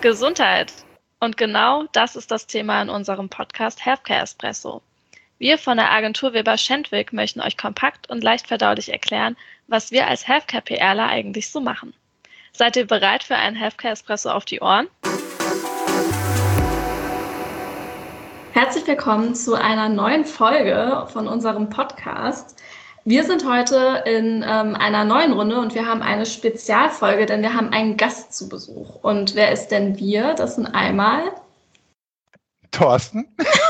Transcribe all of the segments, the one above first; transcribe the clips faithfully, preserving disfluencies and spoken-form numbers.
Gesundheit. Und genau das ist das Thema in unserem Podcast Healthcare Espresso. Wir von der Agentur Weber Schendwick möchten euch kompakt und leicht verdaulich erklären, was wir als Healthcare-PRler eigentlich so machen. Seid ihr bereit für einen Healthcare Espresso auf die Ohren? Herzlich willkommen zu einer neuen Folge von unserem Podcast. Wir sind heute in ähm, einer neuen Runde und wir haben eine Spezialfolge, denn wir haben einen Gast zu Besuch. Und wer ist denn wir? Das sind einmal Thorsten.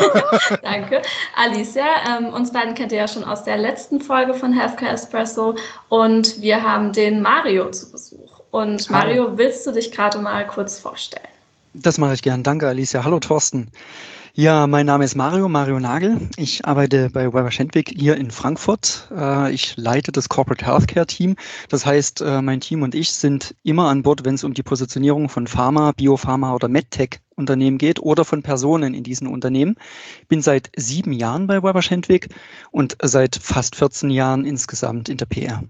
Danke. Alicia. Ähm, uns beiden kennt ihr ja schon aus der letzten Folge von Healthcare Espresso und wir haben den Mario zu Besuch. Und Mario, Hallo. Willst du dich gerade mal kurz vorstellen? Das mache ich gern. Danke, Alicia. Hallo, Thorsten. Ja, mein Name ist Mario, Mario Nagel. Ich arbeite bei Weber Schendwick hier in Frankfurt. Ich leite das Corporate Healthcare Team. Das heißt, mein Team und ich sind immer an Bord, wenn es um die Positionierung von Pharma, Biopharma oder MedTech-Unternehmen geht oder von Personen in diesen Unternehmen. Ich bin seit sieben Jahren bei Weber Schendwick und seit fast vierzehn Jahren insgesamt in der P R.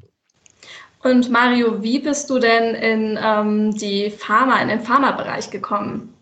Und Mario, wie bist du denn in ähm, die Pharma, in den Pharmabereich gekommen?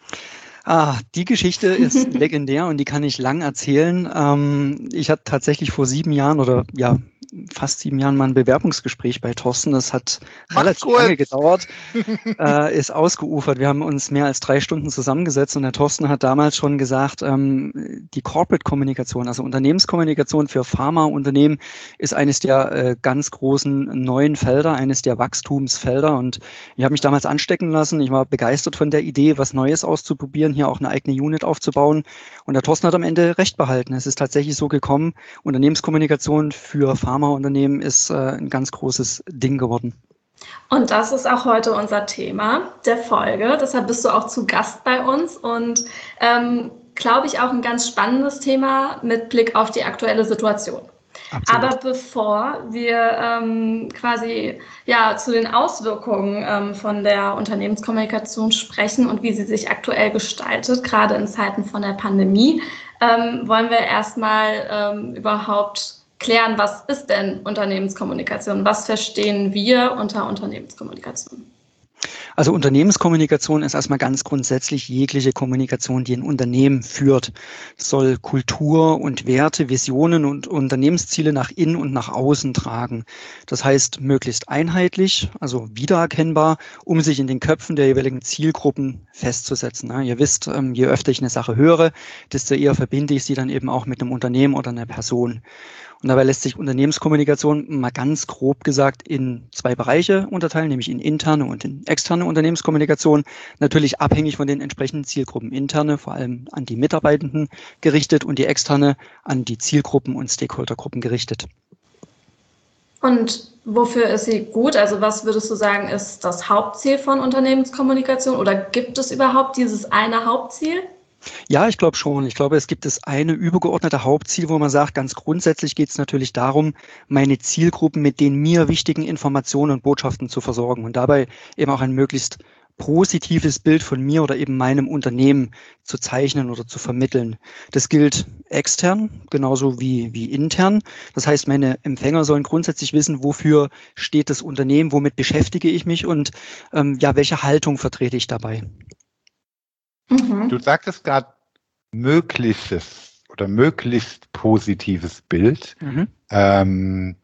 Ah, die Geschichte ist legendär und die kann ich lang erzählen. Ähm, ich hatte tatsächlich vor sieben Jahren oder ja fast sieben Jahren mal ein Bewerbungsgespräch bei Thorsten. Das hat Mach relativ kurz. lange gedauert, äh, ist ausgeufert. Wir haben uns mehr als drei Stunden zusammengesetzt und der Thorsten hat damals schon gesagt, ähm, die Corporate-Kommunikation, also Unternehmenskommunikation für Pharmaunternehmen ist eines der äh, ganz großen neuen Felder, eines der Wachstumsfelder und ich habe mich damals anstecken lassen. Ich war begeistert von der Idee, was Neues auszuprobieren, hier auch eine eigene Unit aufzubauen und der Thorsten hat am Ende recht behalten. Es ist tatsächlich so gekommen, Unternehmenskommunikation für Pharmaunternehmen ist äh, ein ganz großes Ding geworden. Und das ist auch heute unser Thema der Folge. Deshalb bist du auch zu Gast bei uns und ähm, glaube ich auch ein ganz spannendes Thema mit Blick auf die aktuelle Situation. Absolut. Aber bevor wir ähm, quasi ja zu den Auswirkungen ähm, von der Unternehmenskommunikation sprechen und wie sie sich aktuell gestaltet, gerade in Zeiten von der Pandemie, ähm, wollen wir erstmal ähm, überhaupt klären, was ist denn Unternehmenskommunikation? Was verstehen wir unter Unternehmenskommunikation? Also Unternehmenskommunikation ist erstmal ganz grundsätzlich jegliche Kommunikation, die ein Unternehmen führt. Es soll Kultur und Werte, Visionen und Unternehmensziele nach innen und nach außen tragen. Das heißt, möglichst einheitlich, also wiedererkennbar, um sich in den Köpfen der jeweiligen Zielgruppen festzusetzen. Ja, ihr wisst, je öfter ich eine Sache höre, desto eher verbinde ich sie dann eben auch mit einem Unternehmen oder einer Person. Und dabei lässt sich Unternehmenskommunikation mal ganz grob gesagt in zwei Bereiche unterteilen, nämlich in interne und in externe Unternehmenskommunikation. Natürlich abhängig von den entsprechenden Zielgruppen. Interne vor allem an die Mitarbeitenden gerichtet und die externe an die Zielgruppen und Stakeholdergruppen gerichtet. Und wofür ist sie gut? Also was würdest du sagen, ist das Hauptziel von Unternehmenskommunikation oder gibt es überhaupt dieses eine Hauptziel? Ja, ich glaube schon. Ich glaube, es gibt das eine übergeordnete Hauptziel, wo man sagt, ganz grundsätzlich geht es natürlich darum, meine Zielgruppen mit den mir wichtigen Informationen und Botschaften zu versorgen und dabei eben auch ein möglichst positives Bild von mir oder eben meinem Unternehmen zu zeichnen oder zu vermitteln. Das gilt extern, genauso wie, wie intern. Das heißt, meine Empfänger sollen grundsätzlich wissen, wofür steht das Unternehmen, womit beschäftige ich mich und ähm, ja, welche Haltung vertrete ich dabei. Mhm. Du sagtest gerade mögliches oder möglichst positives Bild. Mhm. Ähm,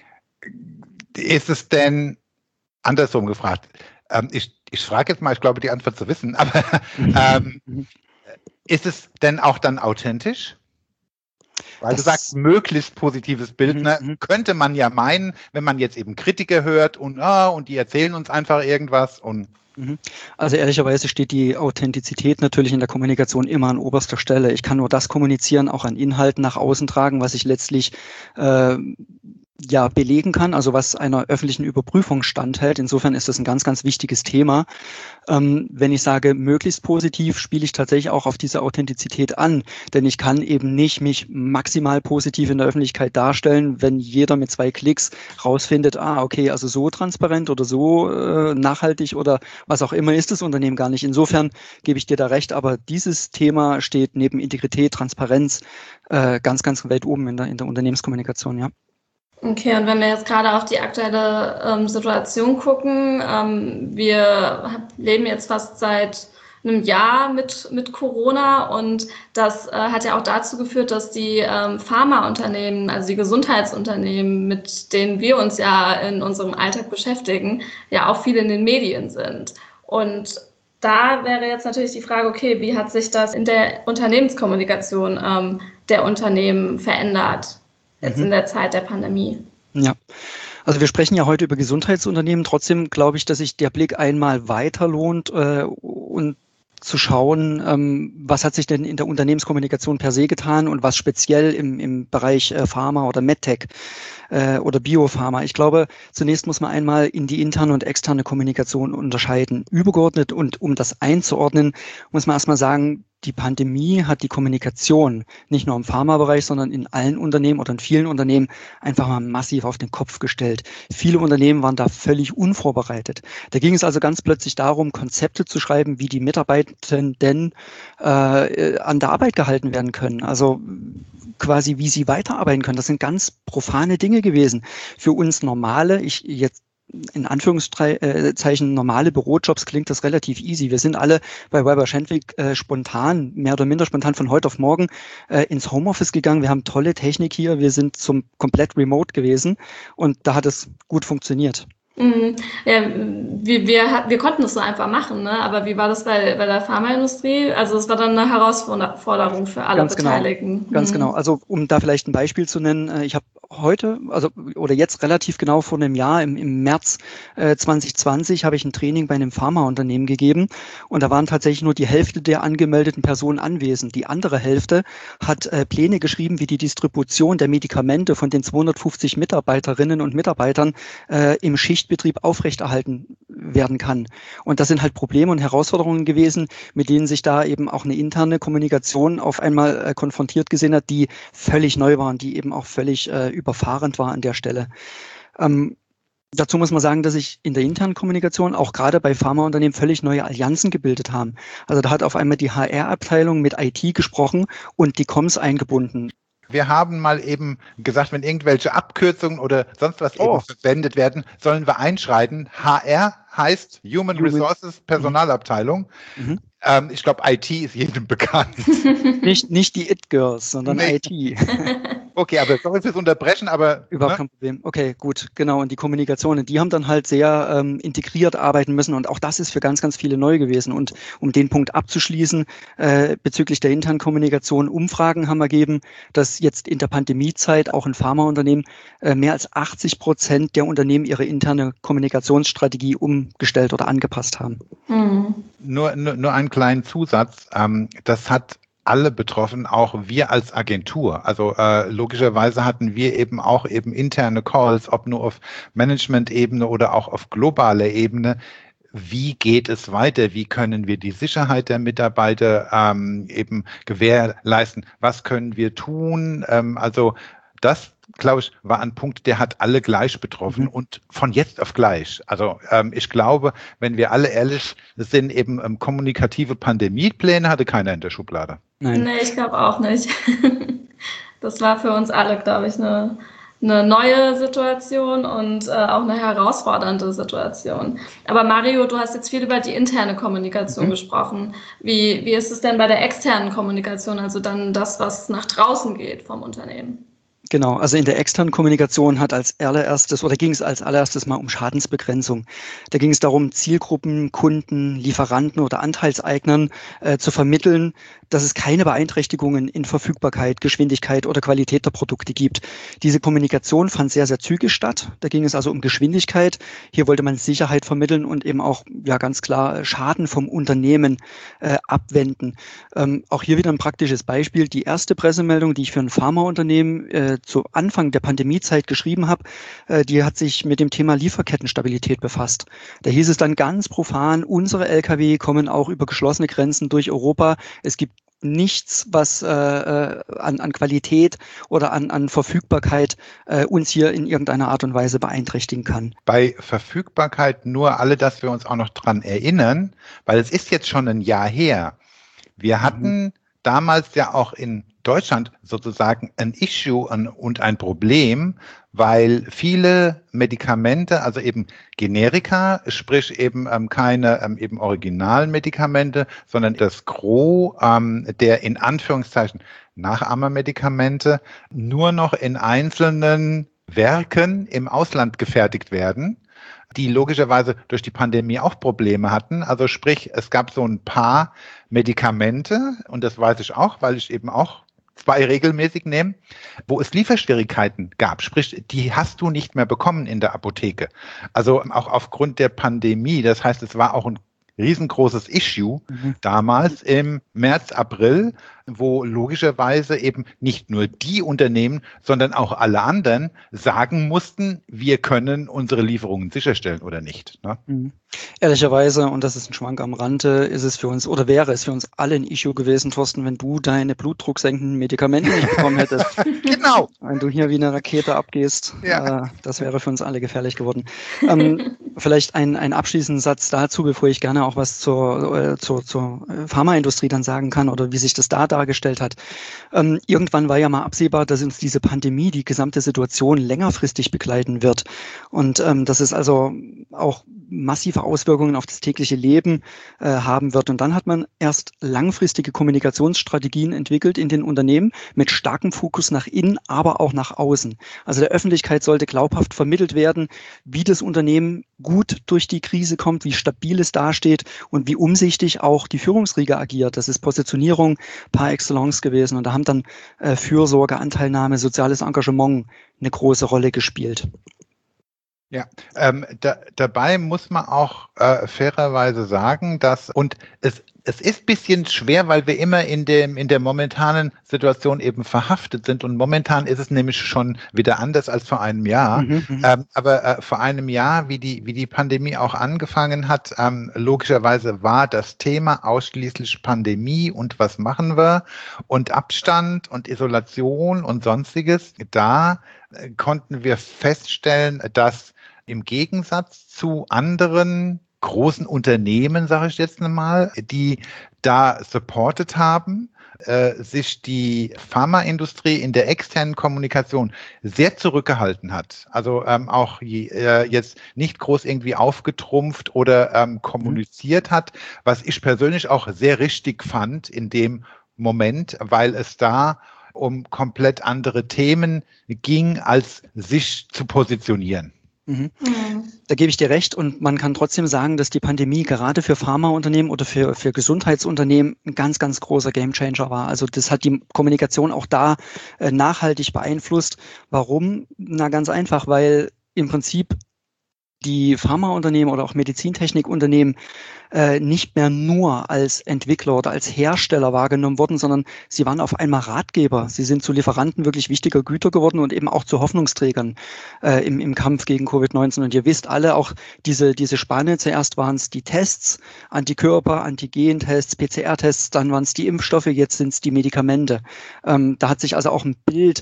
ist es denn andersrum gefragt? Ähm, ich ich frage jetzt mal, ich glaube, die Antwort zu wissen, aber ähm, ist es denn auch dann authentisch? Weil das du sagst, möglichst positives Bild, ne, könnte man ja meinen, wenn man jetzt eben Kritiker hört und, ah, und die erzählen uns einfach irgendwas und Also ehrlicherweise steht die Authentizität natürlich in der Kommunikation immer an oberster Stelle. Ich kann nur das kommunizieren, auch an Inhalten nach außen tragen, was ich letztlich äh, ja belegen kann, also was einer öffentlichen Überprüfung standhält. Insofern ist das ein ganz, ganz wichtiges Thema. Ähm, wenn ich sage, möglichst positiv, spiele ich tatsächlich auch auf diese Authentizität an, denn ich kann eben nicht mich maximal positiv in der Öffentlichkeit darstellen, wenn jeder mit zwei Klicks rausfindet, ah, okay, also so transparent oder so äh, nachhaltig oder was auch immer ist das Unternehmen gar nicht. Insofern gebe ich dir da recht, aber dieses Thema steht neben Integrität, Transparenz äh, ganz, ganz weit oben in der, in der Unternehmenskommunikation, ja. Okay, und wenn wir jetzt gerade auf die aktuelle ähm, Situation gucken, ähm, wir leben jetzt fast seit einem Jahr mit, mit Corona und das äh, hat ja auch dazu geführt, dass die ähm, Pharmaunternehmen, also die Gesundheitsunternehmen, mit denen wir uns ja in unserem Alltag beschäftigen, ja auch viel in den Medien sind. Und da wäre jetzt natürlich die Frage, okay, wie hat sich das in der Unternehmenskommunikation ähm, der Unternehmen verändert, jetzt mhm. in der Zeit der Pandemie? Ja, also wir sprechen ja heute über Gesundheitsunternehmen. Trotzdem glaube ich, dass sich der Blick einmal weiter lohnt äh, und zu schauen, ähm, was hat sich denn in der Unternehmenskommunikation per se getan und was speziell im, im Bereich äh, Pharma oder MedTech äh, oder Biopharma. Ich glaube, zunächst muss man einmal in die interne und externe Kommunikation unterscheiden. Übergeordnet und um das einzuordnen, muss man erstmal sagen, die Pandemie hat die Kommunikation nicht nur im Pharmabereich, sondern in allen Unternehmen oder in vielen Unternehmen einfach mal massiv auf den Kopf gestellt. Viele Unternehmen waren da völlig unvorbereitet. Da ging es also ganz plötzlich darum, Konzepte zu schreiben, wie die Mitarbeitenden äh, an der Arbeit gehalten werden können. Also quasi, wie sie weiterarbeiten können. Das sind ganz profane Dinge gewesen. Für uns normale, ich jetzt in Anführungszeichen normale Bürojobs klingt das relativ easy. Wir sind alle bei Weber Schendwick äh, spontan, mehr oder minder spontan von heute auf morgen äh, ins Homeoffice gegangen. Wir haben tolle Technik hier. Wir sind zum komplett remote gewesen und da hat es gut funktioniert. Mhm. Ja, wir, wir, wir konnten das so einfach machen, ne? Aber wie war das bei, bei der Pharmaindustrie? Also es war dann eine Herausforderung für alle Ganz Beteiligten. Genau. Ganz mhm. genau. Also um da vielleicht ein Beispiel zu nennen, ich habe heute, also oder jetzt relativ genau vor einem Jahr, im, im März äh, zwanzig zwanzig, habe ich ein Training bei einem Pharmaunternehmen gegeben und da waren tatsächlich nur die Hälfte der angemeldeten Personen anwesend. Die andere Hälfte hat äh, Pläne geschrieben, wie die Distribution der Medikamente von den zweihundertfünfzig Mitarbeiterinnen und Mitarbeitern äh, im Schichtbetrieb aufrechterhalten werden kann. Und das sind halt Probleme und Herausforderungen gewesen, mit denen sich da eben auch eine interne Kommunikation auf einmal äh, konfrontiert gesehen hat, die völlig neu waren, die eben auch völlig äh, überfahrend war an der Stelle. Ähm, dazu muss man sagen, dass sich in der internen Kommunikation auch gerade bei Pharmaunternehmen völlig neue Allianzen gebildet haben. Also da hat auf einmal die H R-Abteilung mit I T gesprochen und die Comms eingebunden. Wir haben mal eben gesagt, wenn irgendwelche Abkürzungen oder sonst was oh. eben verwendet werden, sollen wir einschreiten. H R heißt Human Resources Personalabteilung. Mhm. Ähm, ich glaube, I T ist jedem bekannt. nicht, nicht die It-Girls, sondern nee. I T. Okay, aber sorry fürs Unterbrechen, aber... Überhaupt ne? kein Problem. Okay, gut, genau. Und die Kommunikationen, die haben dann halt sehr ähm, integriert arbeiten müssen und auch das ist für ganz, ganz viele neu gewesen. Und um den Punkt abzuschließen, äh, bezüglich der internen Kommunikation, Umfragen haben ergeben, dass jetzt in der Pandemiezeit auch in Pharmaunternehmen äh, mehr als achtzig Prozent der Unternehmen ihre interne Kommunikationsstrategie umgestellt oder angepasst haben. Mhm. Nur, nur, nur einen kleinen Zusatz. Ähm, das hat alle betroffen, auch wir als Agentur. Also äh, logischerweise hatten wir eben auch eben interne Calls, ob nur auf Management-Ebene oder auch auf globaler Ebene. Wie geht es weiter? Wie können wir die Sicherheit der Mitarbeiter ähm, eben gewährleisten? Was können wir tun? Ähm, also das, glaube ich, war ein Punkt, der hat alle gleich betroffen mhm. und von jetzt auf gleich. Also ähm, ich glaube, wenn wir alle ehrlich sind, eben ähm, kommunikative Pandemiepläne hatte keiner in der Schublade. Nein. Nee, ich glaube auch nicht. Das war für uns alle, glaube ich, eine, eine neue Situation und äh, auch eine herausfordernde Situation. Aber Mario, du hast jetzt viel über die interne Kommunikation mhm. gesprochen. Wie, wie ist es denn bei der externen Kommunikation, also dann das, was nach draußen geht vom Unternehmen? Genau, also in der externen Kommunikation hat als allererstes oder ging es als allererstes mal um Schadensbegrenzung. Da ging es darum, Zielgruppen, Kunden, Lieferanten oder Anteilseignern äh, zu vermitteln, dass es keine Beeinträchtigungen in Verfügbarkeit, Geschwindigkeit oder Qualität der Produkte gibt. Diese Kommunikation fand sehr, sehr zügig statt. Da ging es also um Geschwindigkeit. Hier wollte man Sicherheit vermitteln und eben auch ja ganz klar Schaden vom Unternehmen äh, abwenden. Ähm, auch hier wieder ein praktisches Beispiel. Die erste Pressemeldung, die ich für ein Pharmaunternehmen äh, zu Anfang der Pandemiezeit geschrieben habe, äh, die hat sich mit dem Thema Lieferkettenstabilität befasst. Da hieß es dann ganz profan, unsere L K W kommen auch über geschlossene Grenzen durch Europa. Es gibt nichts, was äh, an, an Qualität oder an, an Verfügbarkeit äh, uns hier in irgendeiner Art und Weise beeinträchtigen kann. Bei Verfügbarkeit nur alle, dass wir uns auch noch dran erinnern, weil es ist jetzt schon ein Jahr her. Wir hatten mhm. damals ja auch in Deutschland sozusagen ein Issue und ein Problem, weil viele Medikamente, also eben Generika, sprich eben ähm, keine ähm, eben Originalmedikamente, sondern das Gros ähm, der in Anführungszeichen Nachahmermedikamente nur noch in einzelnen Werken im Ausland gefertigt werden, die logischerweise durch die Pandemie auch Probleme hatten. Also sprich, es gab so ein paar Medikamente, und das weiß ich auch, weil ich eben auch zwei regelmäßig nehme, wo es Lieferschwierigkeiten gab. Sprich, die hast du nicht mehr bekommen in der Apotheke. Also auch aufgrund der Pandemie. Das heißt, es war auch ein riesengroßes Issue mhm. damals im März, April, wo logischerweise eben nicht nur die Unternehmen, sondern auch alle anderen sagen mussten, wir können unsere Lieferungen sicherstellen oder nicht. Ne? Mhm. Ehrlicherweise, und das ist ein Schwank am Rande, ist es für uns oder wäre es für uns alle ein Issue gewesen, Thorsten, wenn du deine blutdrucksenkenden Medikamente nicht bekommen hättest. Genau. Wenn du hier wie eine Rakete abgehst, ja. äh, das wäre für uns alle gefährlich geworden. Ähm, vielleicht ein, ein abschließenden Satz dazu, bevor ich gerne auch was zur, äh, zur, zur Pharmaindustrie dann sagen kann oder wie sich das da dargestellt hat. Ähm, irgendwann war ja mal absehbar, dass uns diese Pandemie die gesamte Situation längerfristig begleiten wird. Und ähm, das ist also auch massive Auswirkungen auf das tägliche Leben äh, haben wird. Und dann hat man erst langfristige Kommunikationsstrategien entwickelt in den Unternehmen mit starkem Fokus nach innen, aber auch nach außen. Also der Öffentlichkeit sollte glaubhaft vermittelt werden, wie das Unternehmen gut durch die Krise kommt, wie stabil es dasteht und wie umsichtig auch die Führungsriege agiert. Das ist Positionierung par excellence gewesen. Und da haben dann äh, Fürsorge, Anteilnahme, soziales Engagement eine große Rolle gespielt. Ja, ähm, da, dabei muss man auch äh, fairerweise sagen, dass, und es, es ist ein bisschen schwer, weil wir immer in dem, in der momentanen Situation eben verhaftet sind, und momentan ist es nämlich schon wieder anders als vor einem Jahr. Mhm, ähm, aber äh, vor einem Jahr, wie die, wie die Pandemie auch angefangen hat, ähm, logischerweise war das Thema ausschließlich Pandemie und was machen wir und Abstand und Isolation und Sonstiges. Da äh, konnten wir feststellen, dass im Gegensatz zu anderen großen Unternehmen, sage ich jetzt mal, die da supported haben, äh, sich die Pharmaindustrie in der externen Kommunikation sehr zurückgehalten hat. Also ähm, auch je, äh, jetzt nicht groß irgendwie aufgetrumpft oder ähm, kommuniziert hat, was ich persönlich auch sehr richtig fand in dem Moment, weil es da um komplett andere Themen ging, als sich zu positionieren. Mhm. Da gebe ich dir recht, und man kann trotzdem sagen, dass die Pandemie gerade für Pharmaunternehmen oder für, für Gesundheitsunternehmen ein ganz, ganz großer Gamechanger war. Also das hat die Kommunikation auch da äh, nachhaltig beeinflusst. Warum? Na, ganz einfach, weil im Prinzip die Pharmaunternehmen oder auch Medizintechnikunternehmen äh, nicht mehr nur als Entwickler oder als Hersteller wahrgenommen wurden, sondern sie waren auf einmal Ratgeber. Sie sind zu Lieferanten wirklich wichtiger Güter geworden und eben auch zu Hoffnungsträgern äh, im, im Kampf gegen Covid neunzehn. Und ihr wisst alle auch diese, diese Spanne, zuerst waren es die Tests, Antikörper, Antigentests, P C R-Tests, dann waren es die Impfstoffe, jetzt sind es die Medikamente. Ähm, da hat sich also auch ein Bild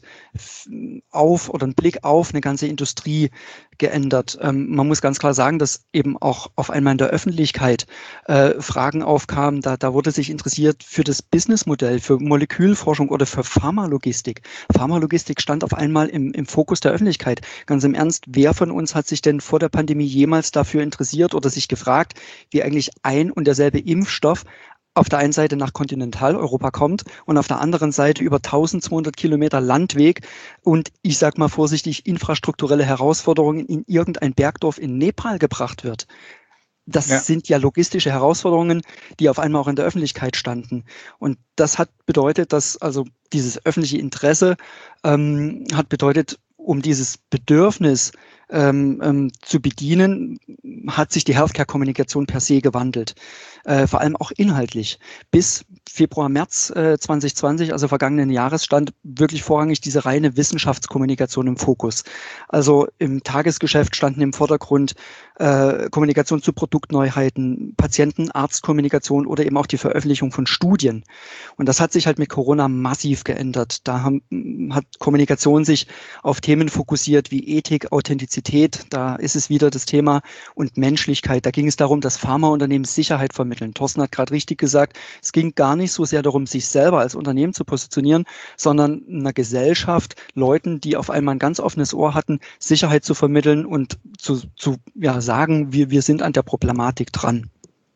auf oder ein Blick auf eine ganze Industrie geändert. Ähm, man muss ganz klar sagen, dass eben auch auf einmal in der Öffentlichkeit äh, Fragen aufkamen. Da, da wurde sich interessiert für das Businessmodell, für Molekülforschung oder für Pharmalogistik. Pharmalogistik stand auf einmal im, im Fokus der Öffentlichkeit. Ganz im Ernst, wer von uns hat sich denn vor der Pandemie jemals dafür interessiert oder sich gefragt, wie eigentlich ein und derselbe Impfstoff auf der einen Seite nach Kontinentaleuropa kommt und auf der anderen Seite über eintausendzweihundert Kilometer Landweg und, ich sag mal vorsichtig, infrastrukturelle Herausforderungen in irgendein Bergdorf in Nepal gebracht wird. Das ja. sind ja logistische Herausforderungen, die auf einmal auch in der Öffentlichkeit standen. Und das hat bedeutet, dass also dieses öffentliche Interesse ähm, hat bedeutet, um dieses Bedürfnis ähm, ähm, zu bedienen, hat sich die Healthcare-Kommunikation per se gewandelt. Äh, vor allem auch inhaltlich. Bis Februar, März äh, zwanzig zwanzig, also vergangenen Jahres, stand wirklich vorrangig diese reine Wissenschaftskommunikation im Fokus. Also im Tagesgeschäft standen im Vordergrund äh, Kommunikation zu Produktneuheiten, Patienten-Arzt-Kommunikation oder eben auch die Veröffentlichung von Studien. Und das hat sich halt mit Corona massiv geändert. Da haben, hat Kommunikation sich auf Themen fokussiert wie Ethik, Authentizität, da ist es wieder das Thema, und Menschlichkeit. Da ging es darum, dass Pharmaunternehmen Sicherheit vermitteln. Thorsten hat gerade richtig gesagt, es ging gar gar nicht so sehr darum, sich selber als Unternehmen zu positionieren, sondern einer Gesellschaft, Leuten, die auf einmal ein ganz offenes Ohr hatten, Sicherheit zu vermitteln und zu, zu ja, sagen, wir, wir sind an der Problematik dran.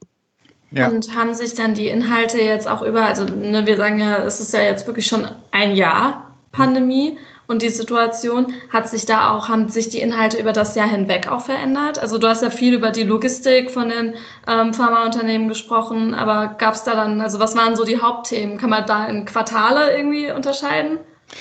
Ja. Und haben sich dann die Inhalte jetzt auch über, also ne, wir sagen ja, es ist ja jetzt wirklich schon ein Jahr Pandemie und die Situation, hat sich da auch, haben sich die Inhalte über das Jahr hinweg auch verändert? Also du hast ja viel über die Logistik von den ähm, Pharmaunternehmen gesprochen, aber gab es da dann, also was waren so die Hauptthemen? Kann man da in Quartale irgendwie unterscheiden?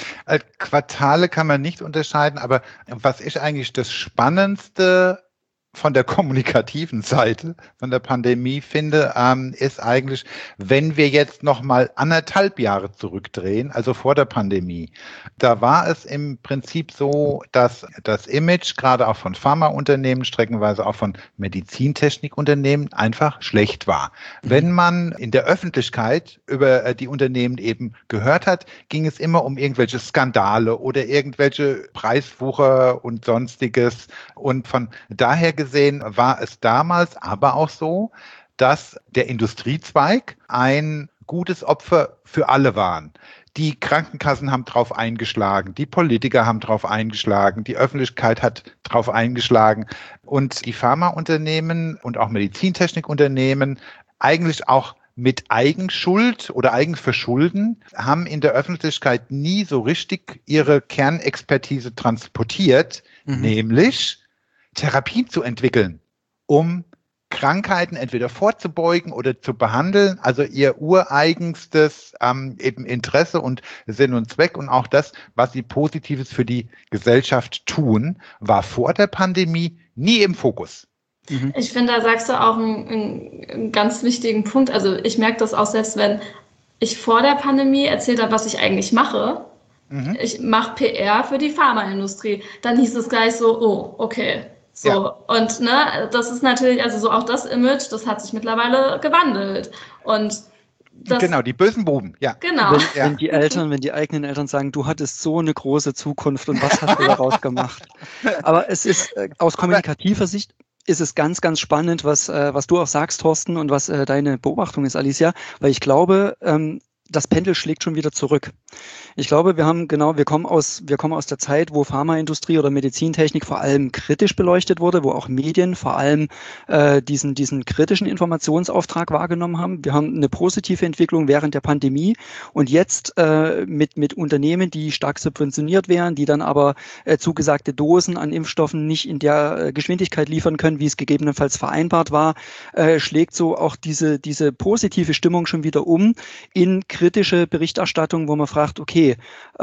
Quartale kann man nicht unterscheiden, aber was ist eigentlich das Spannendste von der kommunikativen Seite von der Pandemie finde, ähm, ist eigentlich, wenn wir jetzt noch mal anderthalb Jahre zurückdrehen, also vor der Pandemie, da war es im Prinzip so, dass das Image gerade auch von Pharmaunternehmen, streckenweise auch von Medizintechnikunternehmen einfach schlecht war. Mhm. Wenn man in der Öffentlichkeit über die Unternehmen eben gehört hat, ging es immer um irgendwelche Skandale oder irgendwelche Preiswucher und Sonstiges, und von daher gesehen war es damals aber auch so, dass der Industriezweig ein gutes Opfer für alle waren. Die Krankenkassen haben drauf eingeschlagen, die Politiker haben drauf eingeschlagen, die Öffentlichkeit hat drauf eingeschlagen und die Pharmaunternehmen und auch Medizintechnikunternehmen eigentlich auch mit Eigenschuld oder Eigenverschulden haben in der Öffentlichkeit nie so richtig ihre Kernexpertise transportiert, mhm. nämlich Therapien zu entwickeln, um Krankheiten entweder vorzubeugen oder zu behandeln, also ihr ureigenstes ähm, eben Interesse und Sinn und Zweck und auch das, was sie Positives für die Gesellschaft tun, war vor der Pandemie nie im Fokus. Mhm. Ich finde, da sagst du auch einen, einen ganz wichtigen Punkt. Also ich merke das auch selbst, wenn ich vor der Pandemie erzählt habe, was ich eigentlich mache. Mhm. Ich mache P R für die Pharmaindustrie. Dann hieß es gleich so, oh, okay. So, ja. Und ne, das ist natürlich, also so auch das Image, das hat sich mittlerweile gewandelt. Und das, genau, die bösen Buben, ja. Genau. Wenn, ja. wenn die Eltern, wenn die eigenen Eltern sagen, du hattest so eine große Zukunft und was hast du daraus gemacht? Aber es ist äh, aus kommunikativer Sicht ist es ganz, ganz spannend, was, äh, was du auch sagst, Thorsten, und was äh, deine Beobachtung ist, Alicia, weil ich glaube, ähm, das Pendel schlägt schon wieder zurück. Ich glaube, wir haben genau, wir kommen aus, wir kommen aus der Zeit, wo Pharmaindustrie oder Medizintechnik vor allem kritisch beleuchtet wurde, wo auch Medien vor allem äh, diesen, diesen kritischen Informationsauftrag wahrgenommen haben. Wir haben eine positive Entwicklung während der Pandemie und jetzt äh, mit, mit Unternehmen, die stark subventioniert wären, die dann aber äh, zugesagte Dosen an Impfstoffen nicht in der äh, Geschwindigkeit liefern können, wie es gegebenenfalls vereinbart war, äh, schlägt so auch diese, diese positive Stimmung schon wieder um in kritische Berichterstattung, wo man fragt, okay,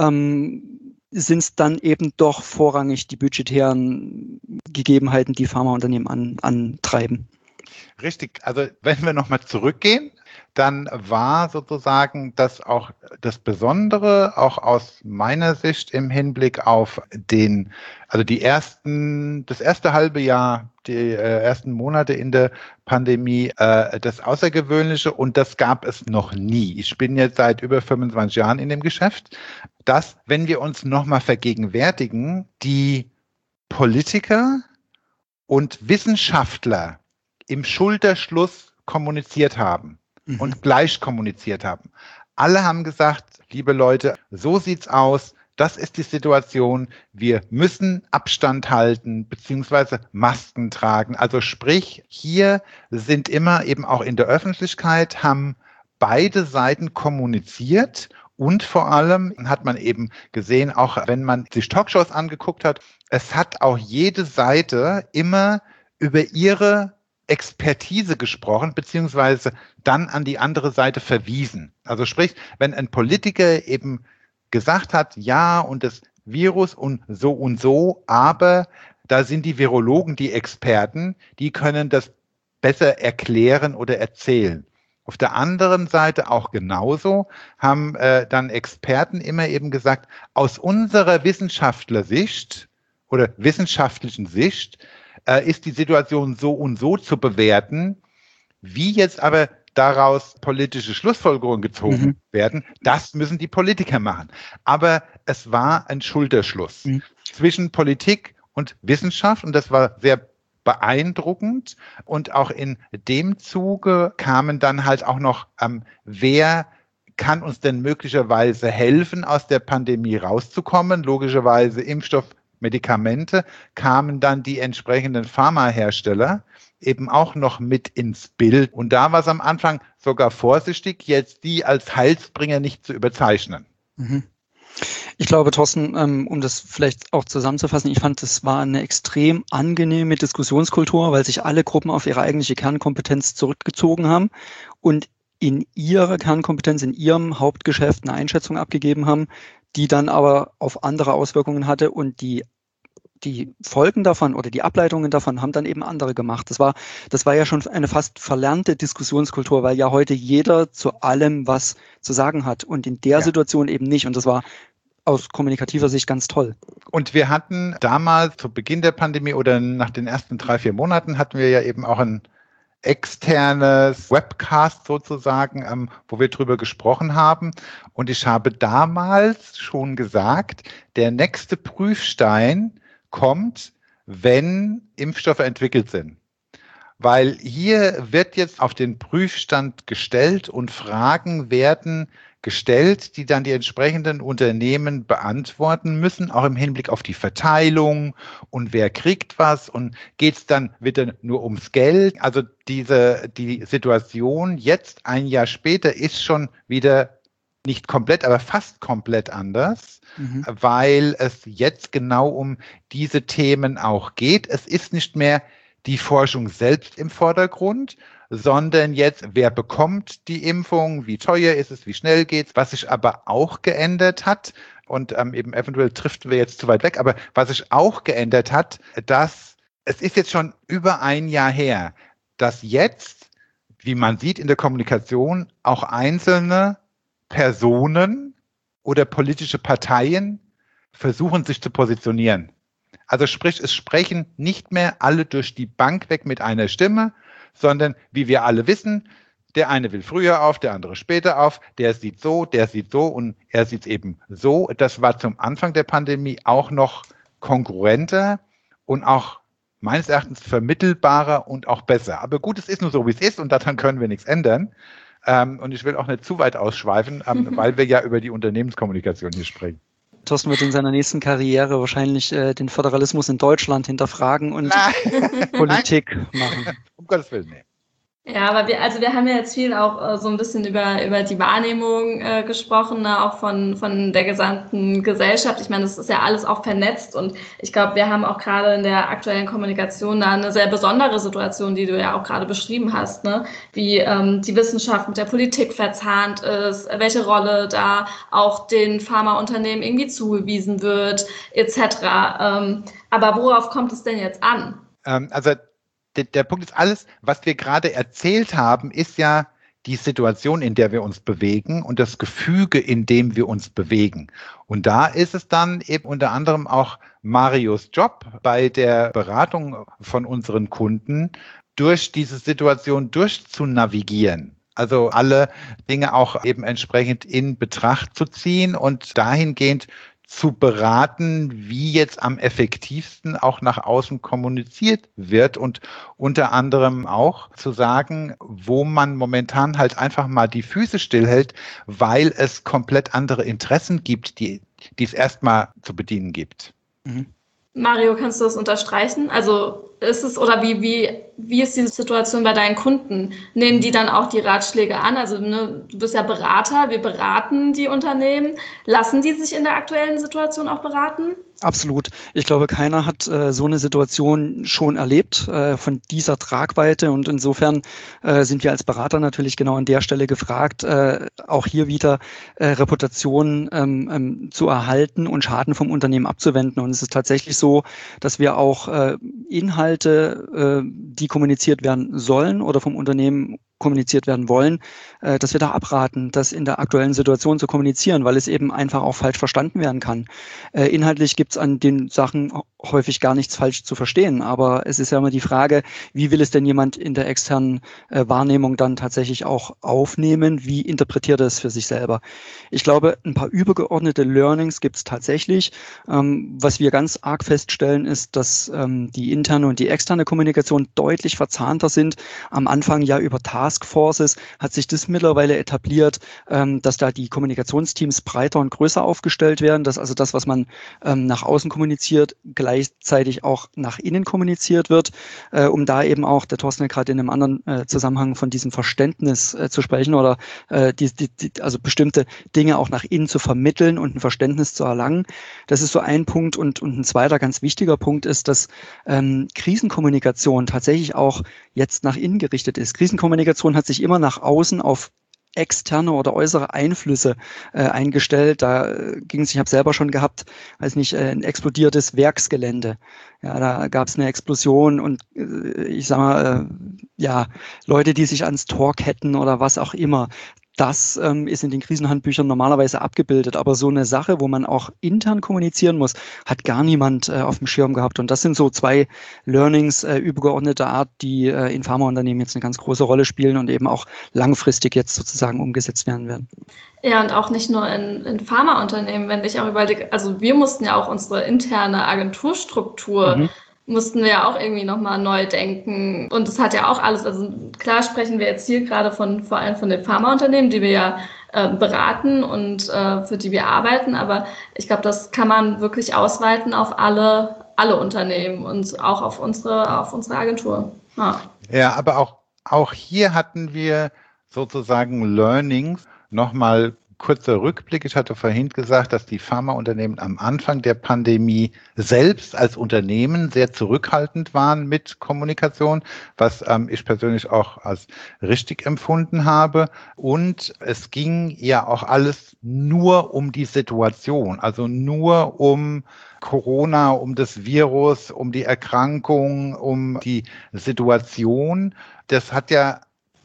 ähm, sind es dann eben doch vorrangig die budgetären Gegebenheiten, die Pharmaunternehmen an, antreiben? Richtig, also wenn wir nochmal zurückgehen, dann war sozusagen das auch das Besondere, auch aus meiner Sicht im Hinblick auf den, also die ersten, das erste halbe Jahr, die äh, ersten Monate in der Pandemie, äh, das Außergewöhnliche, und das gab es noch nie. Ich bin jetzt seit über fünfundzwanzig Jahren in dem Geschäft, dass, wenn wir uns nochmal vergegenwärtigen, die Politiker und Wissenschaftler im Schulterschluss kommuniziert haben mhm. und gleich kommuniziert haben. Alle haben gesagt, liebe Leute, so sieht's aus, das ist die Situation, wir müssen Abstand halten beziehungsweise Masken tragen. Also sprich, hier sind immer eben auch in der Öffentlichkeit, haben beide Seiten kommuniziert. Und vor allem hat man eben gesehen, auch wenn man sich Talkshows angeguckt hat, es hat auch jede Seite immer über ihre Expertise gesprochen, beziehungsweise dann an die andere Seite verwiesen. Also sprich, wenn ein Politiker eben gesagt hat, ja, und das Virus und so und so, aber da sind die Virologen, die Experten, die können das besser erklären oder erzählen. Auf der anderen Seite auch genauso haben äh, dann Experten immer eben gesagt, aus unserer Wissenschaftlersicht oder wissenschaftlichen Sicht äh, ist die Situation so und so zu bewerten. Wie jetzt aber daraus politische Schlussfolgerungen gezogen mhm. werden, das müssen die Politiker machen. Aber es war ein Schulterschluss mhm. zwischen Politik und Wissenschaft, und das war sehr beeindruckend. Und auch in dem Zuge kamen dann halt auch noch, ähm, wer kann uns denn möglicherweise helfen, aus der Pandemie rauszukommen? Logischerweise Impfstoff, Medikamente, kamen dann die entsprechenden Pharmahersteller eben auch noch mit ins Bild. Und da war es am Anfang sogar vorsichtig, jetzt die als Heilsbringer nicht zu überzeichnen. Mhm. Ich glaube, Thorsten, um das vielleicht auch zusammenzufassen, ich fand, es war eine extrem angenehme Diskussionskultur, weil sich alle Gruppen auf ihre eigentliche Kernkompetenz zurückgezogen haben und in ihrer Kernkompetenz, in ihrem Hauptgeschäft eine Einschätzung abgegeben haben, die dann aber auf andere Auswirkungen hatte und die die Folgen davon oder die Ableitungen davon haben dann eben andere gemacht. Das war, das war ja schon eine fast verlernte Diskussionskultur, weil ja heute jeder zu allem was zu sagen hat und in der ja. Situation eben nicht. Und das war aus kommunikativer Sicht ganz toll. Und wir hatten damals zu Beginn der Pandemie oder nach den ersten drei, vier Monaten hatten wir ja eben auch ein externes Webcast sozusagen, ähm, wo wir drüber gesprochen haben. Und ich habe damals schon gesagt, der nächste Prüfstein kommt, wenn Impfstoffe entwickelt sind. Weil hier wird jetzt auf den Prüfstand gestellt und Fragen werden gestellt, die dann die entsprechenden Unternehmen beantworten müssen, auch im Hinblick auf die Verteilung und wer kriegt was und geht es dann wieder nur ums Geld. Also diese, die Situation jetzt ein Jahr später ist schon wieder nicht komplett, aber fast komplett anders, mhm. weil es jetzt genau um diese Themen auch geht. Es ist nicht mehr die Forschung selbst im Vordergrund, sondern jetzt, wer bekommt die Impfung, wie teuer ist es, wie schnell geht's, was sich aber auch geändert hat und ähm, eben eventuell driften wir jetzt zu weit weg, aber was sich auch geändert hat, dass es ist jetzt schon über ein Jahr her, dass jetzt, wie man sieht in der Kommunikation, auch einzelne Personen oder politische Parteien versuchen, sich zu positionieren. Also sprich, es sprechen nicht mehr alle durch die Bank weg mit einer Stimme, sondern wie wir alle wissen, der eine will früher auf, der andere später auf, der sieht so, der sieht so und er sieht es eben so. Das war zum Anfang der Pandemie auch noch kongruenter und auch meines Erachtens vermittelbarer und auch besser. Aber gut, es ist nur so, wie es ist und daran können wir nichts ändern. Ähm, und ich will auch nicht zu weit ausschweifen, ähm, mhm. weil wir ja über die Unternehmenskommunikation hier sprechen. Thorsten wird in seiner nächsten Karriere wahrscheinlich äh, den Föderalismus in Deutschland hinterfragen und Politik machen. Um Gottes Willen, nee. Ja, aber wir, also wir haben ja jetzt viel auch äh, so ein bisschen über über die Wahrnehmung äh, gesprochen, ne, auch von von der gesamten Gesellschaft. Ich meine, das ist ja alles auch vernetzt und ich glaube, wir haben auch gerade in der aktuellen Kommunikation da eine sehr besondere Situation, die du ja auch gerade beschrieben hast, ne, wie ähm, die Wissenschaft mit der Politik verzahnt ist, welche Rolle da auch den Pharmaunternehmen irgendwie zugewiesen wird, et cetera. Ähm, aber worauf kommt es denn jetzt an? Ähm, also Der, der Punkt ist, alles, was wir gerade erzählt haben, ist ja die Situation, in der wir uns bewegen und das Gefüge, in dem wir uns bewegen. Und da ist es dann eben unter anderem auch Marios Job bei der Beratung von unseren Kunden, durch diese Situation durchzunavigieren. Also alle Dinge auch eben entsprechend in Betracht zu ziehen und dahingehend zu beraten, wie jetzt am effektivsten auch nach außen kommuniziert wird und unter anderem auch zu sagen, wo man momentan halt einfach mal die Füße stillhält, weil es komplett andere Interessen gibt, die, die es erstmal zu bedienen gibt. Mhm. Mario, kannst du das unterstreichen? Also ist es oder wie, wie, wie ist die Situation bei deinen Kunden? Nehmen die dann auch die Ratschläge an? Also ne, du bist ja Berater, wir beraten die Unternehmen. Lassen die sich in der aktuellen Situation auch beraten? Absolut. Ich glaube, keiner hat äh, so eine Situation schon erlebt äh, von dieser Tragweite und insofern äh, sind wir als Berater natürlich genau an der Stelle gefragt, äh, auch hier wieder äh, Reputation ähm, ähm, zu erhalten und Schaden vom Unternehmen abzuwenden. Und es ist tatsächlich so, dass wir auch äh, Inhalte, äh, die kommuniziert werden sollen oder vom Unternehmen kommuniziert werden wollen, äh, dass wir da abraten, das in der aktuellen Situation zu kommunizieren, weil es eben einfach auch falsch verstanden werden kann. Äh, inhaltlich gibt es an den Sachen häufig gar nichts falsch zu verstehen, aber es ist ja immer die Frage, wie will es denn jemand in der externen äh, Wahrnehmung dann tatsächlich auch aufnehmen, wie interpretiert er es für sich selber. Ich glaube, ein paar übergeordnete Learnings gibt es tatsächlich. Ähm, was wir ganz arg feststellen, ist, dass ähm, die interne und die externe Kommunikation deutlich verzahnter sind. Am Anfang ja über Taskforces hat sich das mittlerweile etabliert, ähm, dass da die Kommunikationsteams breiter und größer aufgestellt werden, dass also das, was man ähm, nach außen kommuniziert, gleichzeitig auch nach innen kommuniziert wird, äh, um da eben auch, der Thorsten hat gerade in einem anderen äh, Zusammenhang von diesem Verständnis äh, zu sprechen oder äh, die, die, die, also bestimmte Dinge auch nach innen zu vermitteln und ein Verständnis zu erlangen. Das ist so ein Punkt. Und, und ein zweiter ganz wichtiger Punkt ist, dass ähm, Krisenkommunikation tatsächlich auch jetzt nach innen gerichtet ist. Krisenkommunikation hat sich immer nach außen auf externe oder äußere Einflüsse äh, eingestellt. Da äh, ging es, ich habe selber schon gehabt, weiß nicht, äh, ein explodiertes Werksgelände. Ja, da gab es eine Explosion und äh, ich sag mal, äh, ja, Leute, die sich ans Tor ketten oder was auch immer. Das ähm, ist in den Krisenhandbüchern normalerweise abgebildet, aber so eine Sache, wo man auch intern kommunizieren muss, hat gar niemand äh, auf dem Schirm gehabt. Und das sind so zwei Learnings äh, übergeordneter Art, die äh, in Pharmaunternehmen jetzt eine ganz große Rolle spielen und eben auch langfristig jetzt sozusagen umgesetzt werden werden. Ja, und auch nicht nur in, in Pharmaunternehmen, wenn ich auch überlege, also wir mussten ja auch unsere interne Agenturstruktur mhm. mussten wir ja auch irgendwie nochmal neu denken. Und das hat ja auch alles, also klar sprechen wir jetzt hier gerade von vor allem von den Pharmaunternehmen, die wir ja äh, beraten und äh, für die wir arbeiten. Aber ich glaube, das kann man wirklich ausweiten auf alle, alle Unternehmen und auch auf unsere, auf unsere Agentur. Ja, ja, aber auch, auch hier hatten wir sozusagen Learnings. Nochmal kurzer Rückblick. Ich hatte vorhin gesagt, dass die Pharmaunternehmen am Anfang der Pandemie selbst als Unternehmen sehr zurückhaltend waren mit Kommunikation, was ähm, ich persönlich auch als richtig empfunden habe. Und es ging ja auch alles nur um die Situation, also nur um Corona, um das Virus, um die Erkrankung, um die Situation. Das hat ja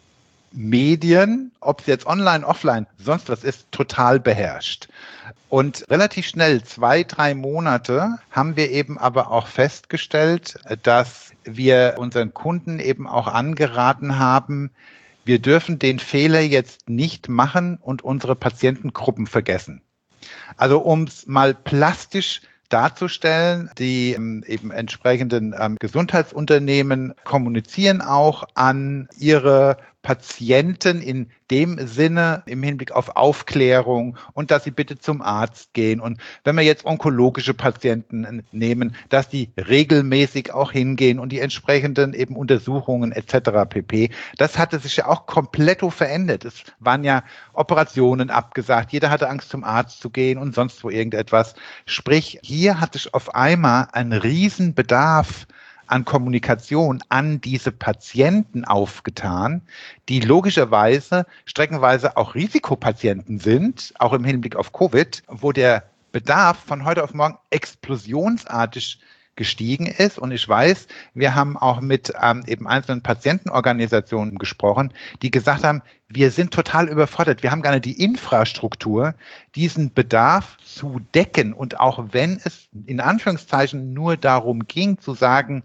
Medien, ob es jetzt online, offline, sonst was ist, total beherrscht. Und relativ schnell, zwei, drei Monate, haben wir eben aber auch festgestellt, dass wir unseren Kunden eben auch angeraten haben, wir dürfen den Fehler jetzt nicht machen und unsere Patientengruppen vergessen. Also um es mal plastisch darzustellen, die ähm, eben entsprechenden ähm, Gesundheitsunternehmen kommunizieren auch an ihre Patienten in dem Sinne im Hinblick auf Aufklärung und dass sie bitte zum Arzt gehen. Und wenn wir jetzt onkologische Patienten nehmen, dass die regelmäßig auch hingehen und die entsprechenden eben Untersuchungen et cetera pp. Das hatte sich ja auch komplett verändert. Es waren ja Operationen abgesagt. Jeder hatte Angst, zum Arzt zu gehen und sonst wo irgendetwas. Sprich, hier hat sich auf einmal ein Riesenbedarf an Kommunikation an diese Patienten aufgetan, die logischerweise streckenweise auch Risikopatienten sind, auch im Hinblick auf Covid, wo der Bedarf von heute auf morgen explosionsartig gestiegen ist. Und ich weiß, wir haben auch mit ähm, eben einzelnen Patientenorganisationen gesprochen, die gesagt haben, wir sind total überfordert. Wir haben gar nicht die Infrastruktur, diesen Bedarf zu decken. Und auch wenn es in Anführungszeichen nur darum ging, zu sagen,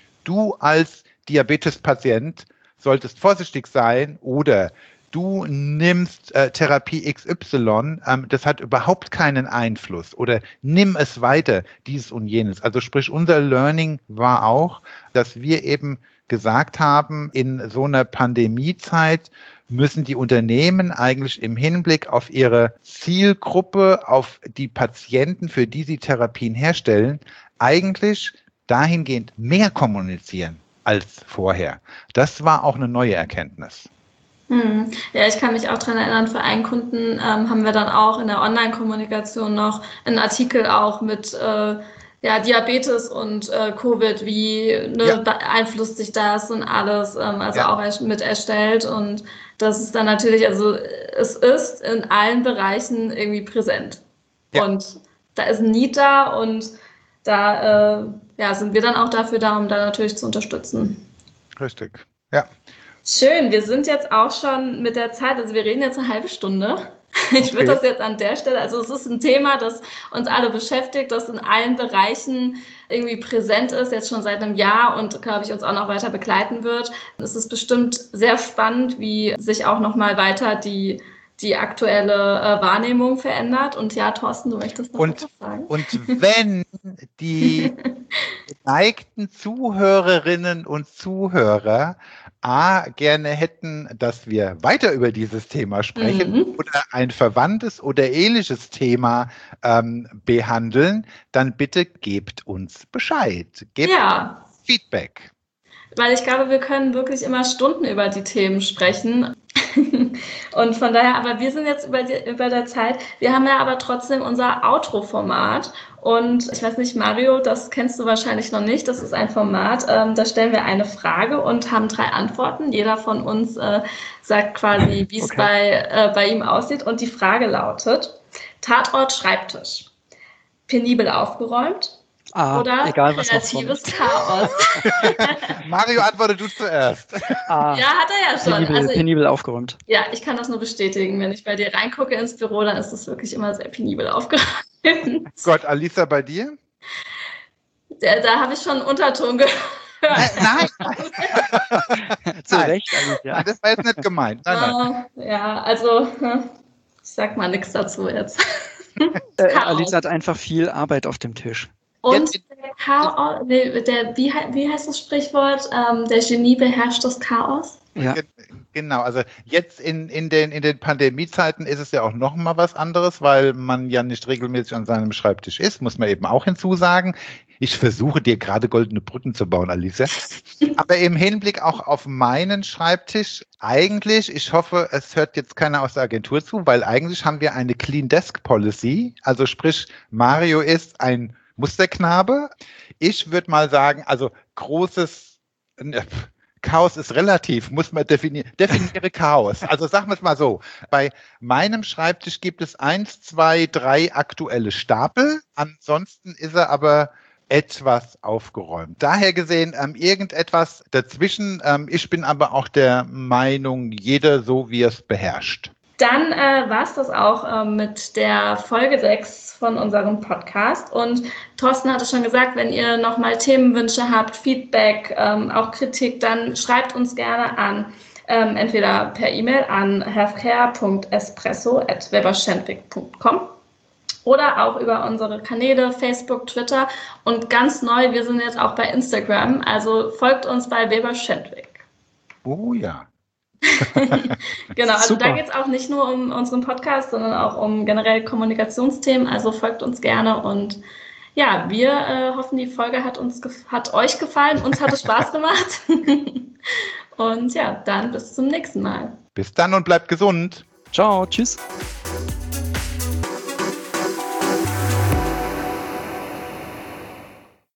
du als Diabetespatient solltest vorsichtig sein oder du nimmst äh, Therapie X Y, ähm, das hat überhaupt keinen Einfluss oder nimm es weiter, dieses und jenes. Also sprich, unser Learning war auch, dass wir eben gesagt haben, in so einer Pandemiezeit müssen die Unternehmen eigentlich im Hinblick auf ihre Zielgruppe, auf die Patienten, für die sie Therapien herstellen, eigentlich dahingehend mehr kommunizieren als vorher. Das war auch eine neue Erkenntnis. Hm. Ja, ich kann mich auch daran erinnern, für einen Kunden ähm, haben wir dann auch in der Online-Kommunikation noch einen Artikel auch mit äh, ja, Diabetes und äh, Covid, wie ne, ja. beeinflusst sich das und alles, ähm, also ja. auch mit erstellt. Und das ist dann natürlich, also es ist in allen Bereichen irgendwie präsent. Ja. Und da ist ein Need da und da äh, ja, sind wir dann auch dafür da, um da natürlich zu unterstützen. Richtig, ja. Schön, wir sind jetzt auch schon mit der Zeit, also wir reden jetzt eine halbe Stunde. Ich okay. würde das jetzt an der Stelle, also es ist ein Thema, das uns alle beschäftigt, das in allen Bereichen irgendwie präsent ist, jetzt schon seit einem Jahr und, glaube ich, uns auch noch weiter begleiten wird. Es ist bestimmt sehr spannend, wie sich auch nochmal weiter die, die aktuelle äh, Wahrnehmung verändert. Und ja, Thorsten, du möchtest noch und, was sagen? Und wenn die geneigten Zuhörerinnen und Zuhörer A, gerne hätten, dass wir weiter über dieses Thema sprechen mhm. oder ein verwandtes oder ähnliches Thema ähm, behandeln, dann bitte gebt uns Bescheid. Gebt ja. uns Feedback. Weil ich glaube, wir können wirklich immer Stunden über die Themen sprechen. Und von daher, aber wir sind jetzt über, die, über der Zeit. Wir haben ja aber trotzdem unser Outro-Format. Und ich weiß nicht, Mario, das kennst du wahrscheinlich noch nicht. Das ist ein Format, ähm, da stellen wir eine Frage und haben drei Antworten. Jeder von uns äh, sagt quasi, wie es okay. bei, äh, bei ihm aussieht. Und die Frage lautet, Tatort Schreibtisch. Penibel aufgeräumt ah, oder egal, was kreatives Chaos? Mario, antworte du zuerst. Ah, ja, hat er ja schon. Penibel, also, penibel aufgeräumt. Ja, ich kann das nur bestätigen. Wenn ich bei dir reingucke ins Büro, dann ist es wirklich immer sehr penibel aufgeräumt. Gott, Alisa, bei dir? Da, da habe ich schon einen Unterton gehört. Nein, nein. Zu Recht, Alicia. Nein, das war jetzt nicht gemeint. Nein, nein. Uh, ja, also ich sag mal nichts dazu jetzt. Äh, Alisa hat einfach viel Arbeit auf dem Tisch. Und der Chaos, der, wie, wie heißt das Sprichwort? Ähm, der Genie beherrscht das Chaos. Ja. Genau, also jetzt in, in, den, in den Pandemiezeiten ist es ja auch noch mal was anderes, weil man ja nicht regelmäßig an seinem Schreibtisch ist, muss man eben auch hinzusagen. Ich versuche dir gerade goldene Brücken zu bauen, Alice. Aber im Hinblick auch auf meinen Schreibtisch, eigentlich, ich hoffe, es hört jetzt keiner aus der Agentur zu, weil eigentlich haben wir eine Clean Desk Policy, also sprich, Mario ist ein Musterknabe. Ich würde mal sagen, also großes... Chaos ist relativ, muss man definieren. Definiere Chaos. Also sagen wir es mal so. Bei meinem Schreibtisch gibt es eins, zwei, drei aktuelle Stapel. Ansonsten ist er aber etwas aufgeräumt. Daher gesehen ähm, irgendetwas dazwischen. Ähm, ich bin aber auch der Meinung, jeder so, wie er es beherrscht. Dann äh, war es das auch äh, mit der Folge sechs von unserem Podcast. Und Thorsten hatte schon gesagt, wenn ihr nochmal Themenwünsche habt, Feedback, ähm, auch Kritik, dann schreibt uns gerne an. Ähm, entweder per E-Mail an healthcare punkt espresso at weberschendwick punkt com oder auch über unsere Kanäle Facebook, Twitter und ganz neu, wir sind jetzt auch bei Instagram. Also folgt uns bei Weber-Schendwick. Oh ja. Genau, also Super. Da geht es auch nicht nur um unseren Podcast, sondern auch um generell Kommunikationsthemen. Also folgt uns gerne und ja, wir äh, hoffen, die Folge hat uns hat euch gefallen. Uns hat es Spaß gemacht. Und ja, dann bis zum nächsten Mal. Bis dann und bleibt gesund. Ciao, tschüss.